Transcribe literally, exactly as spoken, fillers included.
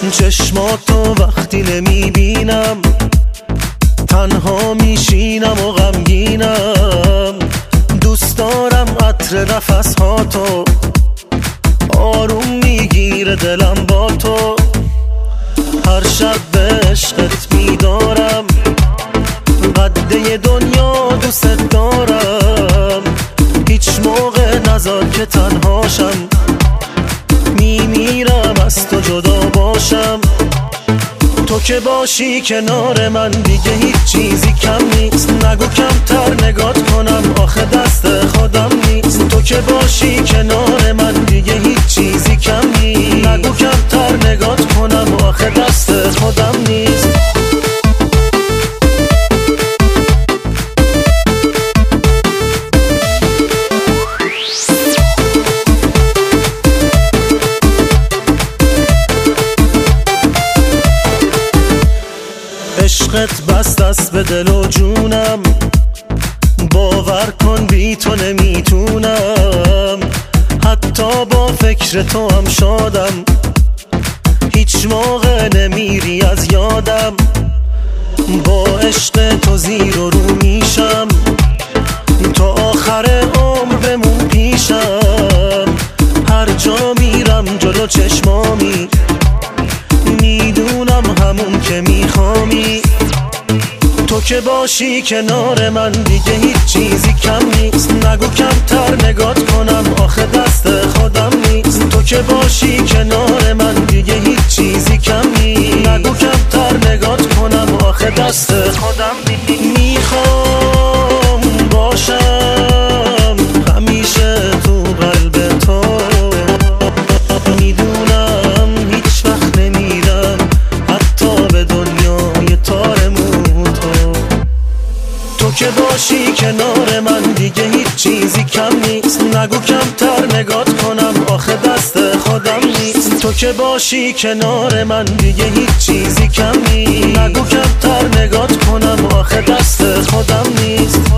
چشماتو وقتی نمیبینم تنها میشینم و غمگینم. دوست دارم عطر نفسهاتو، آروم میگیره دلم با تو. هر شب به عشقت میدارم، قده دنیا دوست دارم. هیچ موقع نذار که تنهاشم، میمیرم از تو جدا باشم. تو که باشی کنار من دیگه هیچ چیزی کم نیست. نگو کمتر نگات کنم، آخه دست خودم نیست. تو که باشی کنار من دیگه هیچ چیزی کم نیست. نگو کمتر نگات کنم، آخه دست خودم نیست. عشقت بست است به دل و جونم، باور کن بی تو نمیتونم. حتی با فکر تو هم شادم، هیچ موقع نمیری از یادم. با عشق تو زیر و رو میشم، تا آخر عمر بمون پیشم. هر جا میرم جلو چشمامی، میدونم همون که میخوامی. تو که باشی کنار من دیگه هیچ چیزی کم نیست. نگو کمتر نگات کنم، آخه دست خودم نیست. تو که باشی کنار من دیگه هیچ چیزی کم نیست. نگو کمتر نگات کنم، آخه دست خودم نیست. میخوام باشم همیشه تو قلب تو، میدونم هیچ وقت نمیرم حتی به دنیای تارمون تو. تو که باشی کنار من دیگه هیچ چیزی کم نیست. نگو کمتر نگات کنم، آخه دست خودم نیست. تو که باشی کنار من دیگه هیچ چیزی کم نیست. نگو کمتر نگات کنم، آخه دست خودم نیست.